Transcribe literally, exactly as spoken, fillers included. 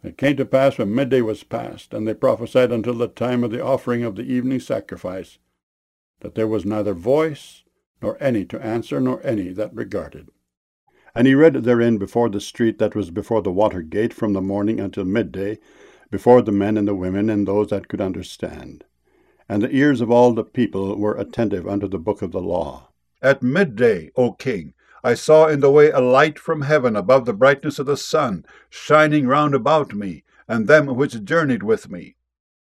It came to pass when midday was past, and they prophesied until the time of the offering of the evening sacrifice, that there was neither voice, nor any to answer, nor any that regarded. And he read therein before the street that was before the water gate from the morning until midday, before the men and the women and those that could understand. And the ears of all the people were attentive unto the book of the law. At midday, O king, I saw in the way a light from heaven above the brightness of the sun, shining round about me, and them which journeyed with me.